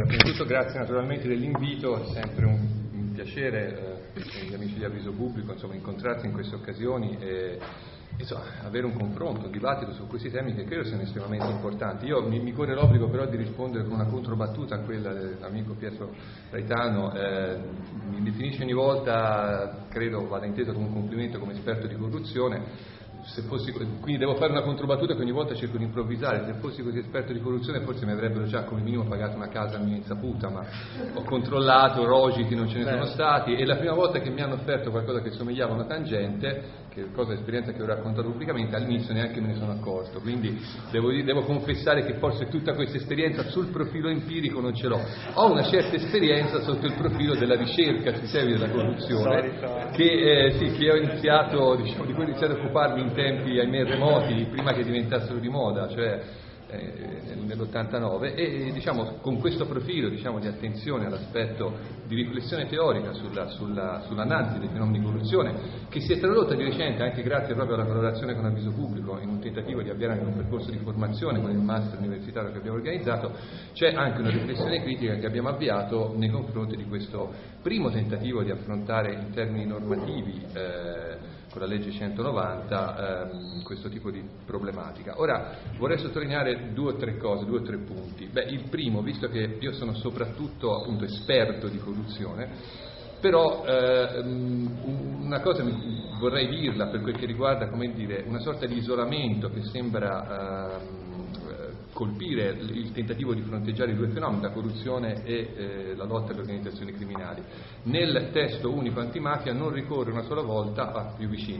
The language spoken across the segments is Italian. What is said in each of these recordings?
Prima di tutto grazie naturalmente dell'invito, è sempre un piacere per gli amici di Avviso Pubblico incontrarsi in queste occasioni e avere un confronto, un dibattito su questi temi che credo siano estremamente importanti. Io mi corre l'obbligo però di rispondere con una controbattuta a quella dell'amico Pietro Gaetano. Mi definisce ogni volta, credo vada inteso come un complimento, come esperto di corruzione. Quindi devo fare una controbattuta che ogni volta cerco di improvvisare. Se fossi così esperto di corruzione forse mi avrebbero già come minimo pagato una casa a mia insaputa, ma ho controllato, rogiti non ce ne sono stati, e la prima volta che mi hanno offerto qualcosa che somigliava a una tangente, che è cosa esperienza che ho raccontato pubblicamente, all'inizio neanche me ne sono accorto, quindi devo confessare che forse tutta questa esperienza sul profilo empirico non ce l'ho. Ho una certa esperienza sotto il profilo della ricerca sui temi della corruzione che ho iniziato, di cui ho iniziato a occuparmi in tempi ahimè remoti, prima che diventassero di moda, cioè nell'89, e con questo profilo di attenzione all'aspetto di riflessione teorica sull'analisi dei fenomeni di corruzione, che si è tradotta di recente anche grazie proprio alla collaborazione con Avviso Pubblico in un tentativo di avviare anche un percorso di formazione con il master universitario che abbiamo organizzato. C'è anche una riflessione critica che abbiamo avviato nei confronti di questo primo tentativo di affrontare in termini normativi con la legge 190 questo tipo di problematica. Ora vorrei sottolineare due o tre punti. Il primo, visto che io sono soprattutto appunto esperto di corruzione, però una cosa vorrei dirla per quel che riguarda, una sorta di isolamento che sembra colpire il tentativo di fronteggiare i due fenomeni, la corruzione e la lotta alle organizzazioni criminali. Nel testo unico antimafia non ricorre una sola volta,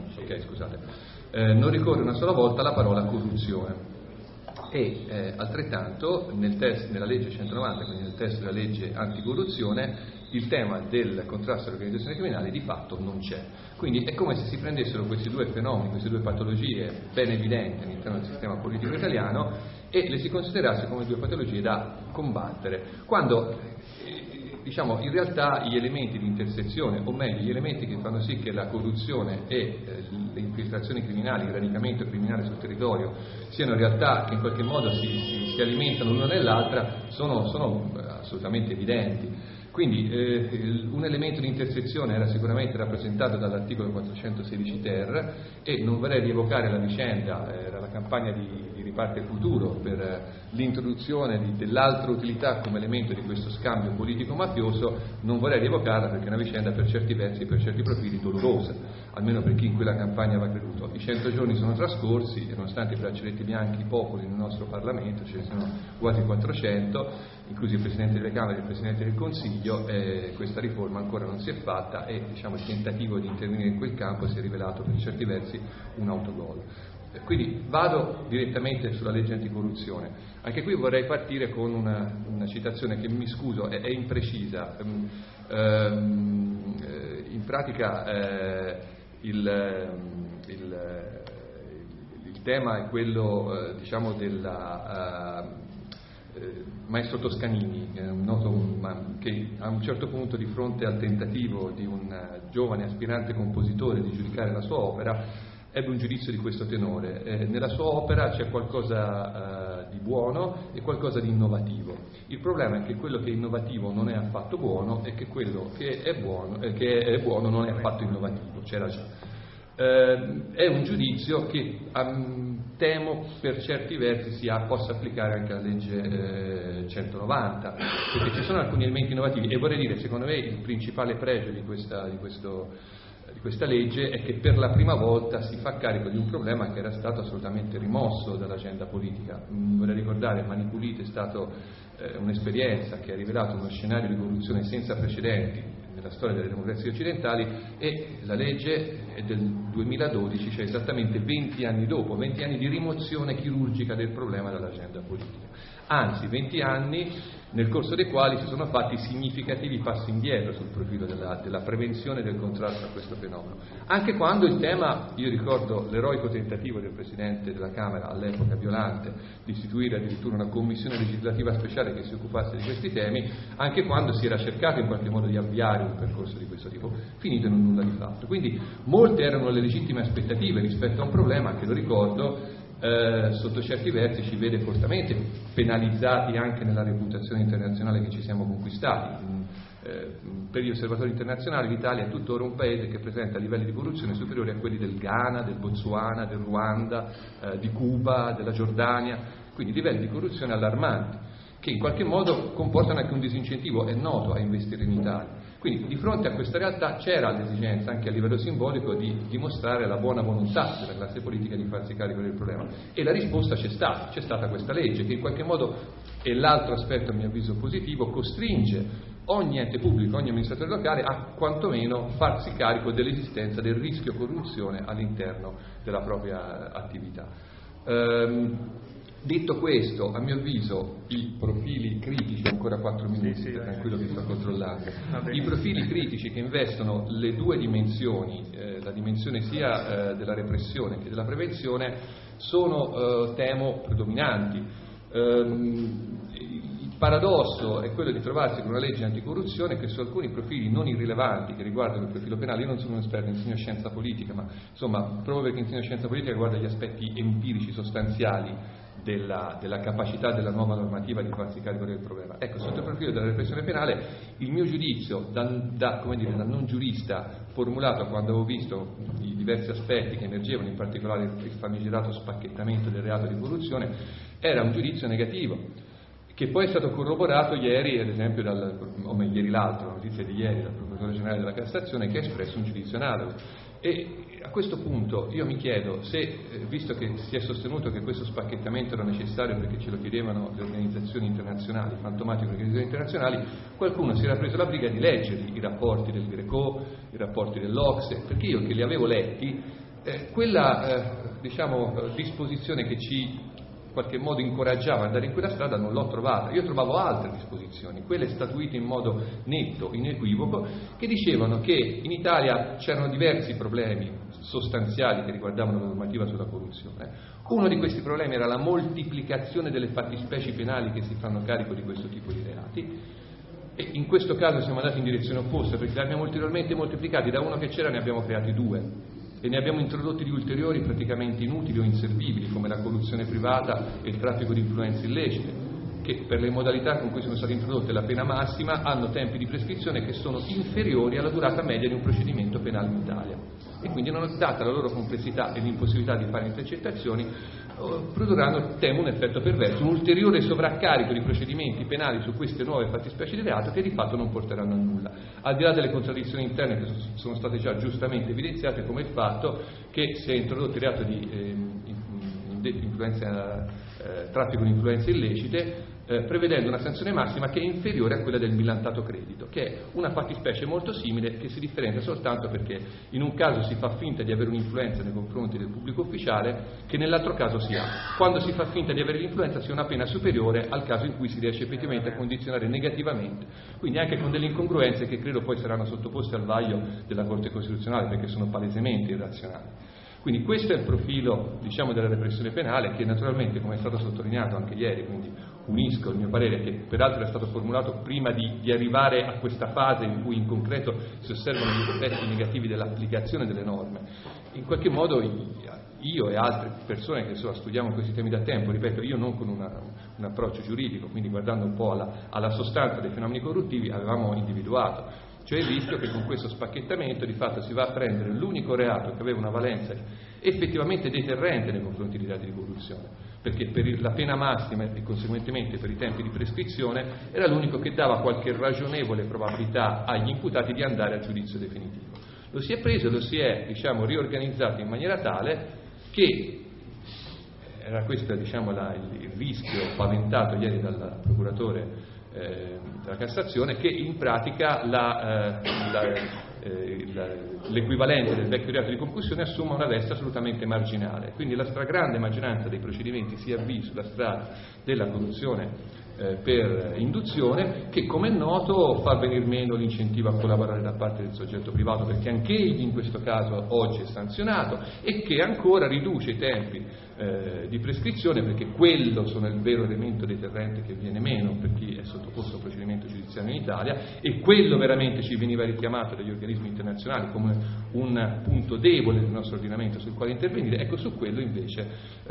non ricorre una sola volta la parola corruzione. E altrettanto nella legge 190, quindi nel testo della legge anticorruzione, il tema del contrasto alle organizzazioni criminali di fatto non c'è. Quindi è come se si prendessero questi due fenomeni, queste due patologie ben evidenti all'interno del sistema politico italiano e le si considerasse come due patologie da combattere, quando in realtà gli elementi di intersezione, o meglio gli elementi che fanno sì che la corruzione e le infiltrazioni criminali, il radicamento criminale sul territorio siano realtà che in qualche modo si alimentano l'una nell'altra, sono assolutamente evidenti. Quindi un elemento di intersezione era sicuramente rappresentato dall'articolo 416 ter, e non vorrei rievocare la vicenda, era la campagna di Riparte il futuro per l'introduzione dell'altra utilità come elemento di questo scambio politico-mafioso, non vorrei rievocarla perché è una vicenda per certi versi, per certi profili dolorosa, almeno per chi in quella campagna aveva creduto. I 100 giorni sono trascorsi e nonostante i braccialetti bianchi popoli nel nostro Parlamento, ce ne sono quasi 400, inclusi il Presidente delle Camere e il Presidente del Consiglio, questa riforma ancora non si è fatta e il tentativo di intervenire in quel campo si è rivelato per certi versi un autogol. Quindi vado direttamente sulla legge anticorruzione. Anche qui vorrei partire con una citazione che, mi scuso, è imprecisa. In pratica il tema è quello della Maestro Toscanini, un noto che a un certo punto, di fronte al tentativo di un giovane aspirante compositore di giudicare la sua opera, ebbe un giudizio di questo tenore. Nella sua opera c'è qualcosa di buono e qualcosa di innovativo. Il problema è che quello che è innovativo non è affatto buono e che quello che è buono non è affatto innovativo. C'era già. È un giudizio che temo per certi versi possa applicare anche alla legge 190, perché ci sono alcuni elementi innovativi, e vorrei dire, secondo me, il principale pregio di questa legge è che per la prima volta si fa carico di un problema che era stato assolutamente rimosso dall'agenda politica. Vorrei ricordare, Mani Pulite è stato un'esperienza che ha rivelato uno scenario di corruzione senza precedenti nella storia delle democrazie occidentali, e la legge è del 2012, cioè esattamente 20 anni dopo, 20 anni di rimozione chirurgica del problema dall'agenda politica. Anzi, 20 anni nel corso dei quali si sono fatti significativi passi indietro sul profilo della prevenzione e del contrasto a questo fenomeno. Anche quando il tema, io ricordo l'eroico tentativo del Presidente della Camera, all'epoca Violante, di istituire addirittura una commissione legislativa speciale che si occupasse di questi temi, anche quando si era cercato in qualche modo di avviare un percorso di questo tipo, finito in un nulla di fatto. Quindi molte erano le legittime aspettative rispetto a un problema che, lo ricordo, sotto certi versi ci vede fortemente penalizzati anche nella reputazione internazionale che ci siamo conquistati. Per gli osservatori internazionali l'Italia è tuttora un paese che presenta livelli di corruzione superiori a quelli del Ghana, del Botswana, del Ruanda, di Cuba, della Giordania, quindi livelli di corruzione allarmanti che in qualche modo comportano anche un disincentivo, è noto, a investire in Italia. Quindi di fronte a questa realtà c'era l'esigenza anche a livello simbolico di dimostrare la buona volontà della classe politica di farsi carico del problema, e la risposta c'è stata questa legge che in qualche modo, e l'altro aspetto a mio avviso positivo, costringe ogni ente pubblico, ogni amministratore locale a quantomeno farsi carico dell'esistenza del rischio corruzione all'interno della propria attività. Detto questo, a mio avviso i profili critici, ancora 4 minuti, tranquillo che sto controllando, i profili critici che investono le due dimensioni, la dimensione sia della repressione che della prevenzione, sono temo predominanti. Il paradosso è quello di trovarsi con una legge anticorruzione che su alcuni profili non irrilevanti che riguardano il profilo penale, io non sono un esperto, insegno scienza politica, ma insomma proprio perché insegno scienza politica riguarda gli aspetti empirici sostanziali della capacità della nuova normativa di farsi carico del problema. Ecco, sotto il profilo della repressione penale, il mio giudizio da non giurista formulato quando avevo visto i diversi aspetti che emergevano, in particolare il famigerato spacchettamento del reato di corruzione, era un giudizio negativo, che poi è stato corroborato ieri, ad esempio, ieri l'altro, la notizia di ieri, dal Procuratore Generale della Cassazione, che ha espresso un giudizio analogo. E a questo punto io mi chiedo se, visto che si è sostenuto che questo spacchettamento era necessario perché ce lo chiedevano le organizzazioni internazionali, fantomatiche organizzazioni internazionali, qualcuno si era preso la briga di leggere i rapporti del Greco, i rapporti dell'Ocse, perché io che li avevo letti, quella disposizione che ci in qualche modo incoraggiava ad andare in quella strada non l'ho trovata. Io trovavo altre disposizioni, quelle statuite in modo netto, inequivoco, che dicevano che in Italia c'erano diversi problemi sostanziali che riguardavano la normativa sulla corruzione. Uno di questi problemi era la moltiplicazione delle fattispecie penali che si fanno carico di questo tipo di reati, e in questo caso siamo andati in direzione opposta, perché li abbiamo ulteriormente moltiplicati. Da uno che c'era ne abbiamo creati 2 e ne abbiamo introdotti di ulteriori praticamente inutili o inservibili, come la corruzione privata e il traffico di influenze illecite, che per le modalità con cui sono state introdotte la pena massima hanno tempi di prescrizione che sono inferiori alla durata media di un procedimento penale in Italia, e quindi, data la loro complessità e l'impossibilità di fare intercettazioni, produrranno, temo, un effetto perverso, un ulteriore sovraccarico di procedimenti penali su queste nuove fattispecie di reato che di fatto non porteranno a nulla, al di là delle contraddizioni interne che sono state già giustamente evidenziate, come il fatto che si è introdotto il reato di traffico di influenze illecite, prevedendo una sanzione massima che è inferiore a quella del millantato credito, che è una fattispecie molto simile, che si differenzia soltanto perché in un caso si fa finta di avere un'influenza nei confronti del pubblico ufficiale, che nell'altro caso si ha. Quando si fa finta di avere l'influenza si ha una pena superiore al caso in cui si riesce effettivamente a condizionare negativamente, quindi anche con delle incongruenze che credo poi saranno sottoposte al vaglio della Corte Costituzionale, perché sono palesemente irrazionali. Quindi questo è il profilo, della repressione penale, che naturalmente, come è stato sottolineato anche ieri, quindi unisco il mio parere, che peraltro è stato formulato prima di arrivare a questa fase in cui in concreto si osservano gli effetti negativi dell'applicazione delle norme. In qualche modo io e altre persone che studiamo questi temi da tempo, ripeto, io non con un approccio giuridico, quindi guardando un po' alla sostanza dei fenomeni corruttivi, avevamo individuato, cioè il rischio che con questo spacchettamento di fatto si va a prendere l'unico reato che aveva una valenza effettivamente deterrente nei confronti dei reati di corruzione, perché per la pena massima e conseguentemente per i tempi di prescrizione era l'unico che dava qualche ragionevole probabilità agli imputati di andare a giudizio definitivo. Lo si è preso, lo si è riorganizzato in maniera tale che era questo il rischio paventato ieri dal procuratore della Cassazione, che in pratica l'equivalente del vecchio reato di concussione assuma una veste assolutamente marginale, quindi la stragrande maggioranza dei procedimenti si avvii sulla strada della corruzione per induzione, che come è noto fa venir meno l'incentivo a collaborare da parte del soggetto privato, perché anche egli in questo caso oggi è sanzionato, e che ancora riduce i tempi di prescrizione, perché quello sono il vero elemento deterrente che viene meno per chi è sottoposto a procedimento giudiziario giudiziario in Italia, e quello veramente ci veniva richiamato dagli organismi internazionali come un punto debole del nostro ordinamento sul quale intervenire. Ecco, su quello invece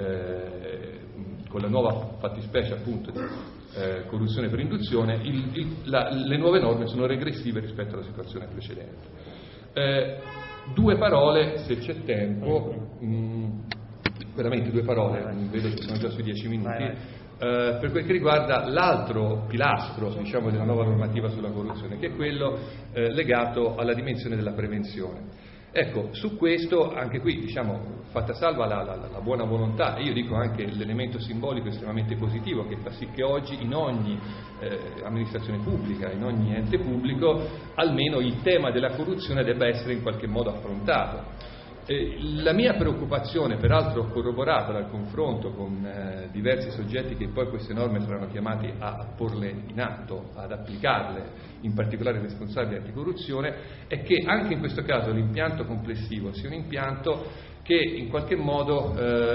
con la nuova fattispecie appunto di corruzione per induzione le nuove norme sono regressive rispetto alla situazione precedente. Due parole, se c'è tempo, veramente due parole, vedo che sono già sui 10 minuti, per quel che riguarda l'altro pilastro, diciamo, della nuova normativa sulla corruzione, che è quello legato alla dimensione della prevenzione. Ecco, su questo, anche qui, diciamo, fatta salva la buona volontà, e io dico anche l'elemento simbolico estremamente positivo che fa sì che oggi in ogni amministrazione pubblica, in ogni ente pubblico, almeno il tema della corruzione debba essere in qualche modo affrontato. La mia preoccupazione, peraltro corroborata dal confronto con diversi soggetti che poi queste norme saranno chiamati a porle in atto, ad applicarle, in particolare i responsabili anticorruzione, è che anche in questo caso l'impianto complessivo sia un impianto che in qualche modo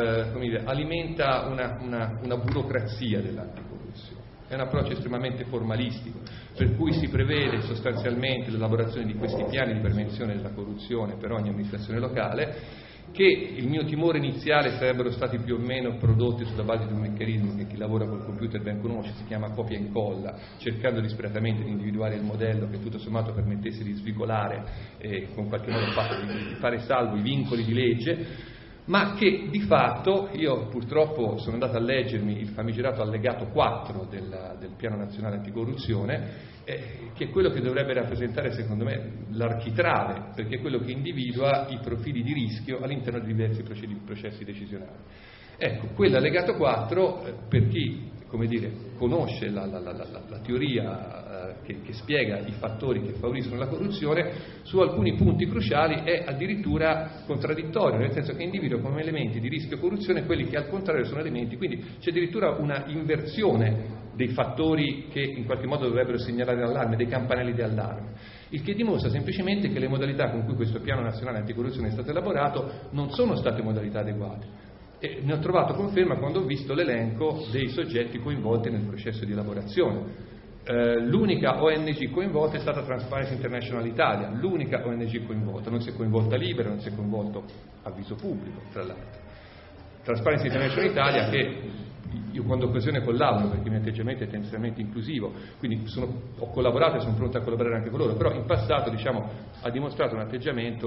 alimenta una burocrazia dell'anticorruzione. È un approccio estremamente formalistico, per cui si prevede sostanzialmente l'elaborazione di questi piani di prevenzione della corruzione per ogni amministrazione locale, che il mio timore iniziale sarebbero stati più o meno prodotti sulla base di un meccanismo che chi lavora col computer ben conosce, si chiama copia e incolla, cercando disperatamente di individuare il modello che tutto sommato permettesse di svicolare e con qualche modo di fare salvo i vincoli di legge, ma che di fatto, io purtroppo sono andato a leggermi il famigerato allegato 4 del Piano Nazionale Anticorruzione, che è quello che dovrebbe rappresentare secondo me l'architrave, perché è quello che individua i profili di rischio all'interno di diversi processi decisionali. Ecco, quell'allegato 4, per chi conosce la teoria che spiega i fattori che favoriscono la corruzione, su alcuni punti cruciali è addirittura contraddittorio, nel senso che individua come elementi di rischio corruzione quelli che al contrario sono elementi, quindi c'è addirittura una inversione dei fattori che in qualche modo dovrebbero segnalare l'allarme, dei campanelli di allarme, il che dimostra semplicemente che le modalità con cui questo piano nazionale anticorruzione è stato elaborato non sono state modalità adeguate. E ne ho trovato conferma quando ho visto l'elenco dei soggetti coinvolti nel processo di elaborazione. L'unica ONG coinvolta è stata Transparency International Italia, l'unica ONG coinvolta, non si è coinvolta Libera, non si è coinvolto Avviso Pubblico, tra l'altro. Transparency International Italia, che io quando ho occasione collaboro, perché il mio atteggiamento è tendenzialmente inclusivo, quindi ho collaborato e sono pronto a collaborare anche con loro, però in passato ha dimostrato un atteggiamento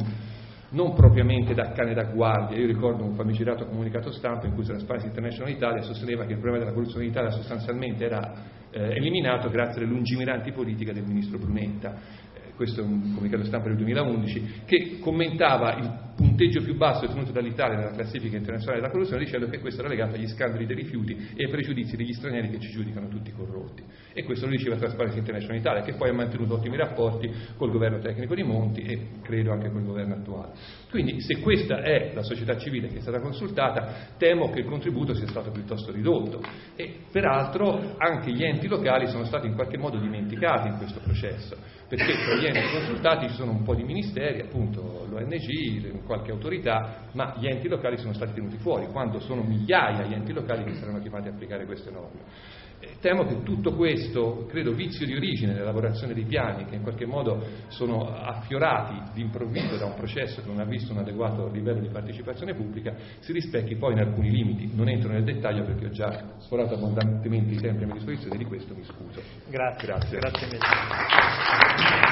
non propriamente da cane da guardia. Io ricordo un famigerato comunicato stampa in cui Transparency International Italia sosteneva che il problema della corruzione in Italia sostanzialmente era eliminato grazie alle lungimiranti politiche del ministro Brunetta. Questo è un comunicato stampa del 2011 che commentava il punteggio più basso ottenuto dall'Italia nella classifica internazionale della corruzione, dicendo che questo era legato agli scandali dei rifiuti e ai pregiudizi degli stranieri che ci giudicano tutti corrotti. E questo lo diceva Transparency International Italia, che poi ha mantenuto ottimi rapporti col governo tecnico di Monti e credo anche col governo attuale. Quindi se questa è la società civile che è stata consultata, temo che il contributo sia stato piuttosto ridotto, e peraltro anche gli enti locali sono stati in qualche modo dimenticati in questo processo, perché tra gli enti consultati ci sono un po' di ministeri, appunto l'ONG, qualche autorità, ma gli enti locali sono stati tenuti fuori, quando sono migliaia gli enti locali che saranno chiamati a applicare queste norme. Temo che tutto questo, credo, vizio di origine nell'elaborazione dei piani, che in qualche modo sono affiorati d'improvviso da un processo che non ha visto un adeguato livello di partecipazione pubblica, si rispecchi poi in alcuni limiti. Non entro nel dettaglio perché ho già sforato abbondantemente i tempi a mia disposizione, di questo mi scuso. Grazie mille.